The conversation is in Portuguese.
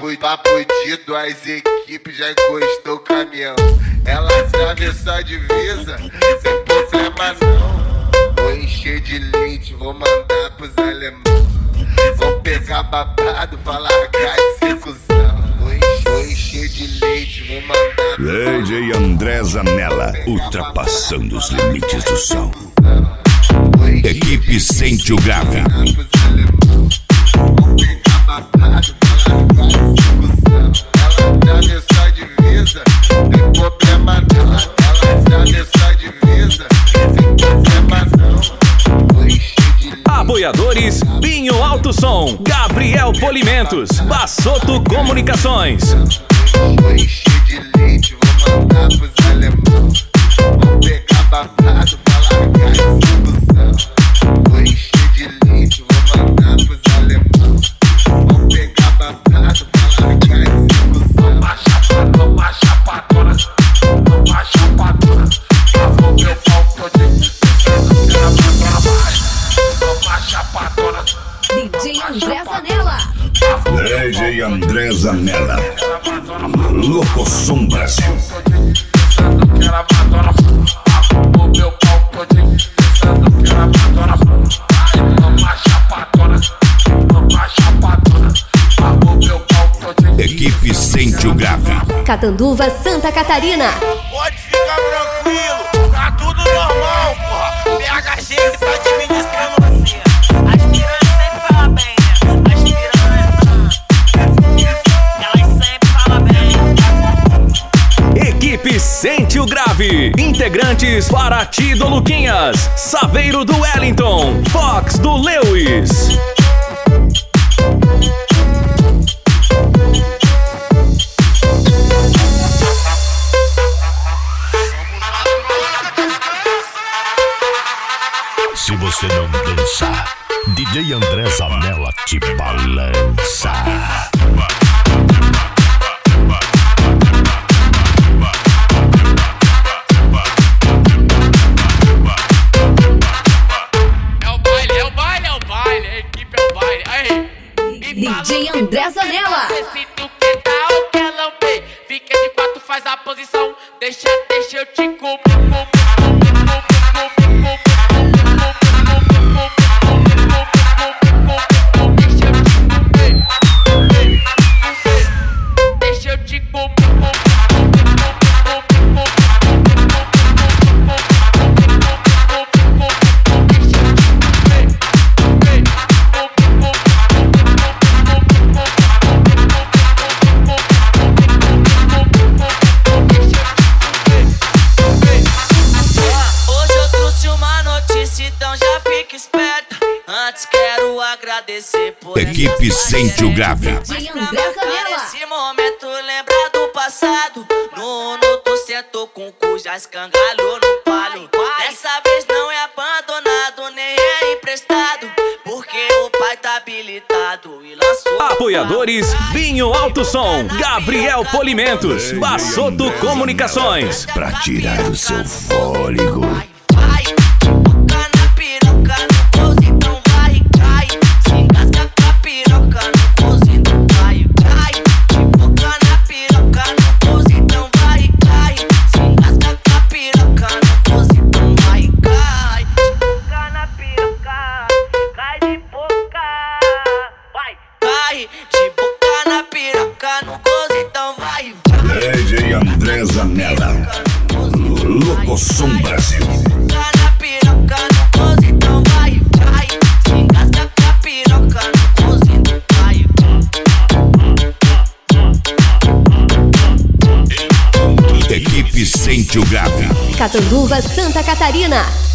papo de duas equipes, já encostou o caminhão. Ela atravessou a divisa, sem problema não. Vou encher de leite, vou mandar pros alemão. Vou pegar babado pra largar de ser cuzão. Vou encher de leite, vou mandar. DJ André Zanella, ultrapassando os limites do som. Equipe Sente o Grave. Vou pegar babado pra largar de ser cuzão. Ela atravessou a divisa, sem problema não. Ela atravessou a divisa, sem problema não. Vou encher de leite. Apoiadores: Binho Alto Som, Gabriel Polimentos, Bassoto Comunicações. Vou encher de leite, vou mandar pros alemão. Vou pegar babado pra largar de ser cuzão. Vou encher de leite, vou mandar pros alemão. Vou pegar babado pra largar de ser cuzão. Não vai chapadona, não vai chapadona. Travou meu pau todinho, pensando que era madona, mas não vai chapadona. DJ André Zanella. DJ André Zanella, Locosom Brasil. Pensando que era madona, travou meu pau todinho, pensando que era madona. Não vai chapadona, não vai chapadona. Travou meu pau todinho. Equipe Sente o Grave. Catanduva, Santa Catarina. Pode ficar tranquilo, tá tudo normal, porra. PHG que tá administrando você. As piranhas sempre falam bem, né? As piranhas, elas sempre falam bem. Equipe Sente o Grave. Integrantes: Paraty do Luquinhas, Saveiro do Wellington, Fox do Lewis. Se você não dançar, DJ André Zanella te balança. É o baile, é o baile, é o baile. A equipe é o baile. Aí. DJ André Zanella. Se tu quer dar ou quer lamber, fica de quatro, faz a posição. Deixa eu te comer. Deixa eu te comer. Hoje eu trouxe uma notícia, então já fica esperto. Antes quero agradecer por Equipe Sente o Grave. DJ André Zanella. Nesse momento lembra do passado. No tu sentou com o cu, já escangalhou no palho. Dessa vez não é abandonado, nem é emprestado, porque o pai tá habilitado e lançou. Apoiadores: Binho Alto Som, Gabriel Polimentos, Bassoto Comunicações. Pra tirar o seu fôlego. Vai, de boca na piroca no cozinho, então vai, cai. Se engasga com a piroca no cozinho, então vai, cai. De boca na piroca no cozinho, então vai, cai. Se engasga com a piroca no cozinho, então vai, cai. De boca na piroca, cai de boca. Vai, cai. De boca na piroca no cozinho, então vai, vai. DJ André Zanella, Locosom Brasil. Na piroca no cozinho, então vai, vai. Se engasga com a piroca no cozinho, então vai, Equipe Sente o Grave. Catanduva, Santa Catarina.